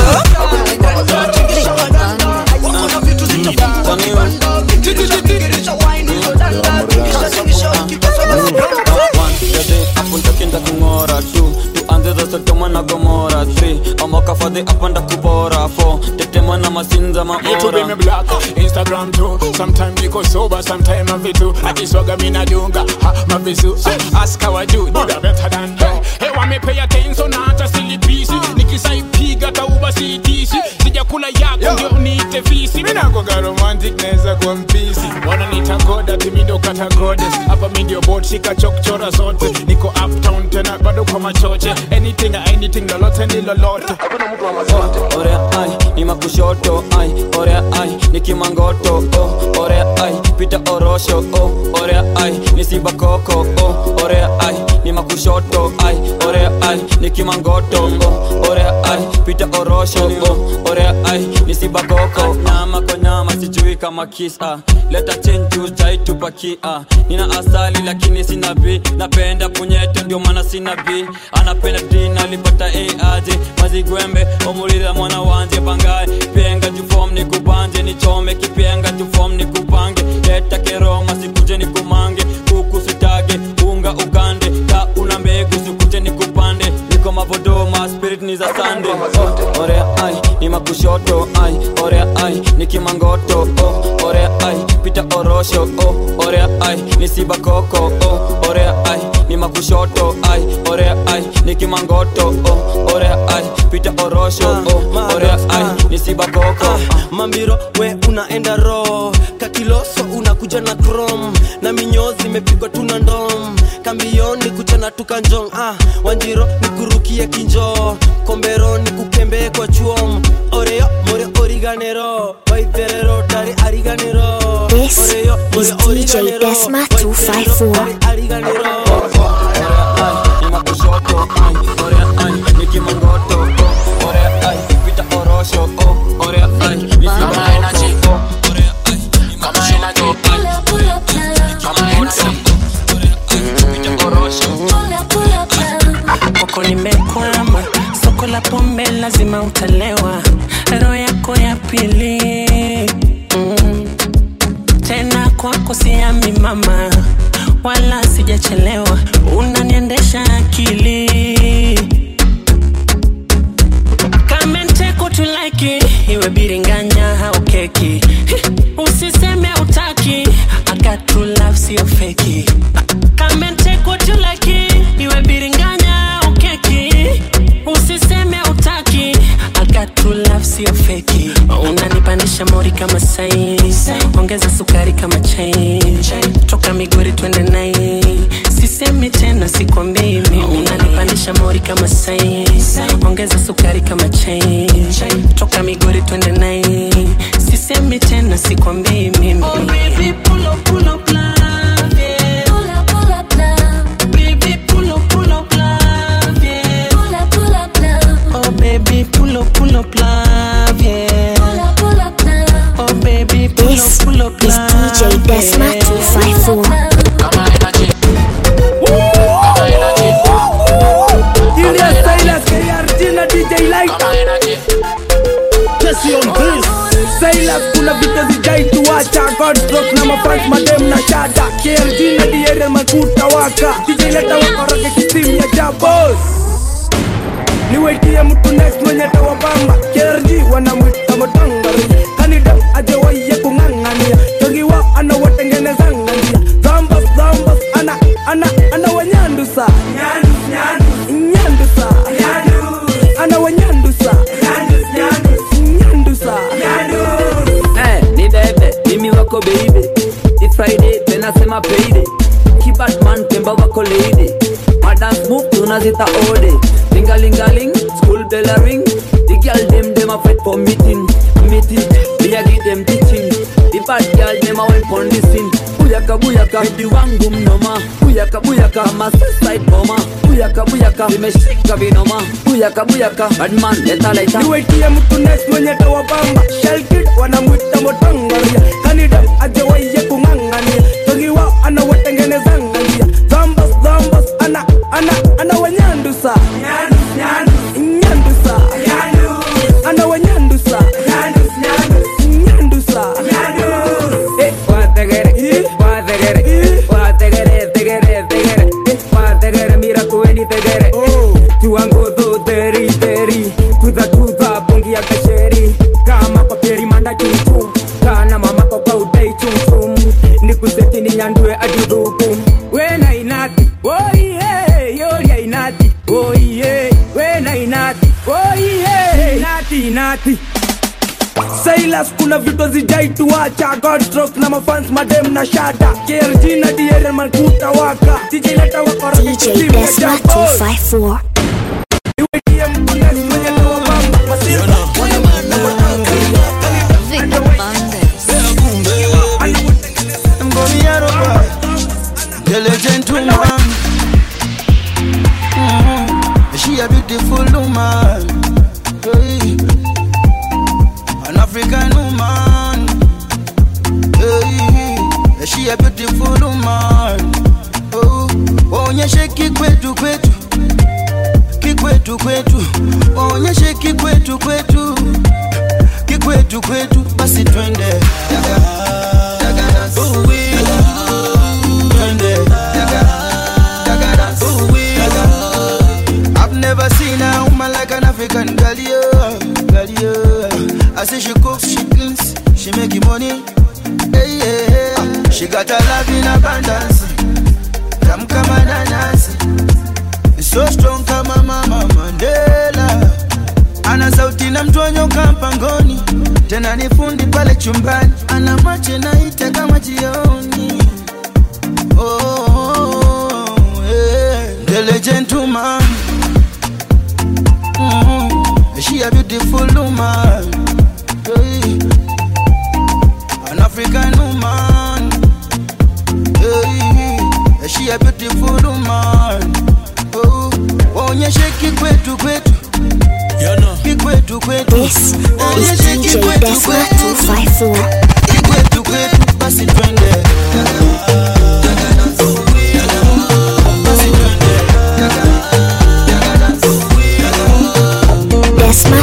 Apuntakinda kungora 2 tuanze za Sodoma na Gomora 3 amoka fadhi apanda kubora 4 tetema na masinza maora.
It be me black, Instagram too. Sometimes you go sober, sometimes I be too. I just swagger me na dunga, my visu. Ask how I do, did I better than that. Hey, want me pay attention, not a silly piece. Nikisai piga ta uba CTC. Sija kula yako ndio niite visi. Mina koga romantic neza kwa mpisi. Wana nita goda, timido kata goddess. Hapa mi ndio boat, shika chokchora zote. Niko uptown tena bado kwa machoche. Anything lolote ni lolote.
Ore ai ni makushoto ai, ore ai ni kimangoto oh, ore ai pita orosho oh, ore ai ni sibakoko oh, ore ai ni makushoto ai, ore ai ni kimangoto oh, ore ai pita orosho oh, ore ai ni sibakoko. Nyama kwa nyama sijui kama kisa, leta chenju chai tupakia. Nina asali lakini sina bi, napenda punyeto ndio maana sina bi. Anapenda dina lipata aje, mazigwembe omulira mwana wanje bangaye. Penga jufom ni kubanje, ni chome kipenga jufom ni kupange. Leta keroma sikuje ni kumange, kuku sitage unga ugande. Ta una mbegu sikuje ni kupande, niko mavodoma spirit ni za sande oh, ore ai ni makushoto ai, ore ai ni kimangoto oh, ore ai pita orosho oh, ore ai ni sibakoko oh, ore ai ni makushoto ai, ore ai ni kimangoto oh, ore ai pita orosho oh, ore ai ni sibakoko.
Mambiro we unaenda raw, kakiloso unakuja na chrome, na minyozi mepigwa tuna ndom. Kambioni kuchana tukanjong Wanjiro nikurukie kinjo, kombero nikukembe kwa chuom. Oreo more origanero, waiterero dari ariganero.
This is DJ Desma 254.
Koko nimekwama, soko la pombe lazima utalewa. Roho yako ya pili tena kwako siami mama, wala sijachelewa. Unaniendesha akili kama nteko tu like iwe biringanya au keki. Usiseme utaki, I got true love sio fake. Kama nteko tu like iwe biringanya au keki. Usiseme utaki, I got true love sio fake. Unanipandisha mori kama sai, ongeza sukari kama chai. Toka Migori twende nai, sisemi tena sikwambii mimi. Unanipandisha mori kama sai, ongeza sukari kama chai. Toka Migori twende nai, sisemi tena sikwambii mimi. Oh baby pull up love yeah. Pull up love. Baby pull up love yeah. Pull up love. Oh baby pull up love yeah. Pull up love. Oh baby pull up love.
This is DJ Desma 254.
Julius Silas, Argentina DJ Light. Jesse on this. Silas, kuna vita zijai tuwacha. Godstrok na mafans madem na shada. Argentina diere makuta waka. DJ leta wakoroke kisimu ya jabos. Niwetie mtu next mwenye tawabamba. KRG wanamwita motangari. Kanida ajewaye kungangania. Togiwa anawatengenezangania. Zambas ana wanyandusa. Nyandusa. Ana wanyandusa.
wako lady. My dance move tunazita ode. Lingalingaling, school bell a ring. The girl them a fight for meeting. Me a give them teaching. The bad girl them a went for listen. Buyaka, hidi wangu mnoma. Buyaka, my suicide bomber. Buyaka, vimeshika vinoma. Buyaka, bad man, leta.
Niwetie mtu next mwenye tawa bamba. Shell kid, wanamwita motangaria. Kanida, ajawaye kungangania. Togiwa, anawatengenezangalia. Zambas, ana wanyandusa. Nyandusa. Ana wanyandusa. Nyandusa.
Mira kueni tegere. Tuango do teri. Tuza bongi ya kasheri. Kama paperi manda chuchu. Kana mama koka udai chum. Nikuseti ni nyandue ajuduku. Wena inati, oh yeah, yori ya inati, oh yeah. Wena inati, oh yeah, inati.
Silas kuna vitu zijai tuacha. Godstrokes na mafans madem na shada. KRG na DRL man kuta waka. DJ leta wakora
DJ Desma 254.
The legend woman. She a beautiful woman. Hey. An African woman. Hey. She a beautiful woman. Oh, onyeshe kikwetu. Onyeshe kikwetu. Basi twende. I've never seen a woman like an African girl, yeah. I say she cooks, she cleans, she make money. Hey, yeah. She got a love in abundance. Come kama nanasi, so strong kama Mama Mandela. Ana sauti na mtonyo kampangoni, tena ni fundi pale chumbani. Ana macho na ite kama jioni. Oh, yeah. The legend woman. She a beautiful woman. Hey. An African woman. Hey. She a beautiful woman. Oh, onyeshe kikwetu.
This is DJ Desma 254.
Kikwetu, basi twende.
Desma.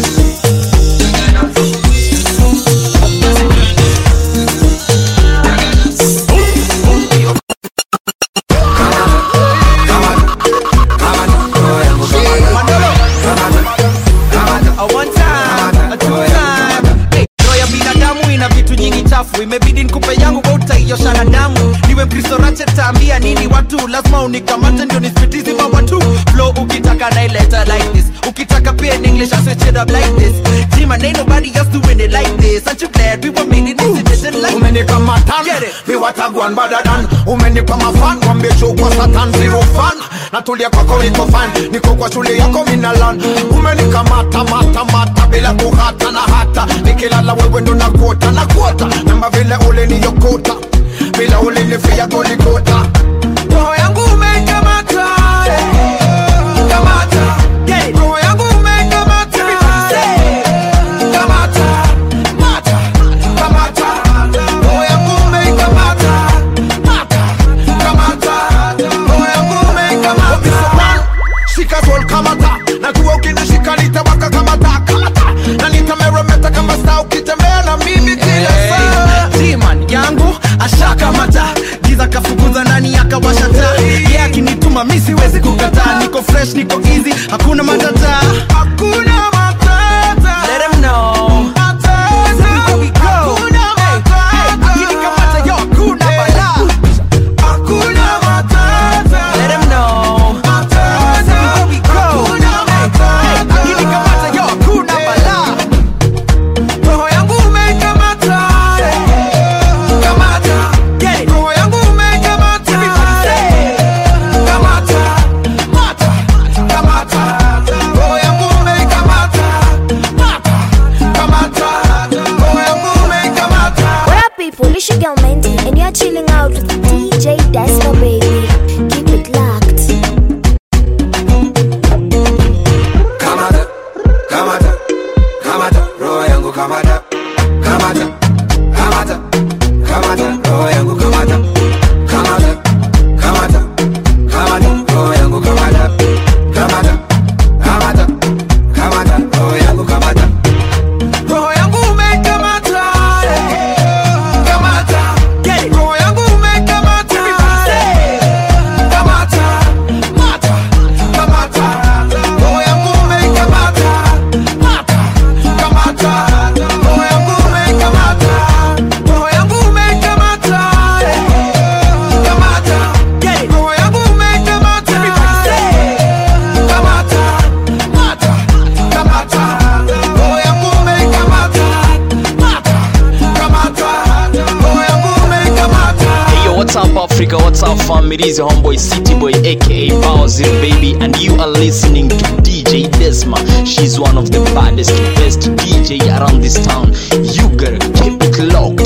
Imebidi nikupe yangu kwa utaiosha na damu. Niwe Mkristo rache taambia nini watu. Lazima unikamate ndio nispitizi mama tu. Flow ukitaka naileta like this. Ukitaka pia in English I switch it up like this. G-man ain't nobody else doing it like this. Aren't you glad we were made in this edition like this?
Umenikamatan, mi watagwan badadan. Umenikama fan, wambie chukwa satan zero fan. Natulia kwako niko fan, niko kwa shule yako minalan. Umenikamata mata bila kuhata na hata. Nikilala wewe ndo na kuota namba vile ule ni yokota. Bila ule ni fia kolikota. Roho yangu umekamata. Kamata. Roho yangu umekamata. Kamata. Kamata. Roho yangu umekamata. Kamata. Roho yangu umekamata. Shika zol kamata. Najua ukinishika nitawaka kamata. Na nitameremeta kama star ukitembea na mimi kila saa.
G-man yangu ashakamata. Giza kafukuza ndani akawasha taa. Yeah, akinituma mimi siwezi kukataa. Niko fresh, niko easy, hakuna matata. Hakuna matata. Let them know. Here we go. Akinikamata yo hakuna bala. Hakuna matata. Let them know. Here we go. Akinikamata yo hakuna bala. Roho yangu umekamata. Kamata. Roho yangu umekamata.
Africa, what's up fam? It is your homeboy City Boy aka Power Zero baby, and you are listening to DJ Desma. She's one of the baddest, best DJ around this town. You gotta keep it locked.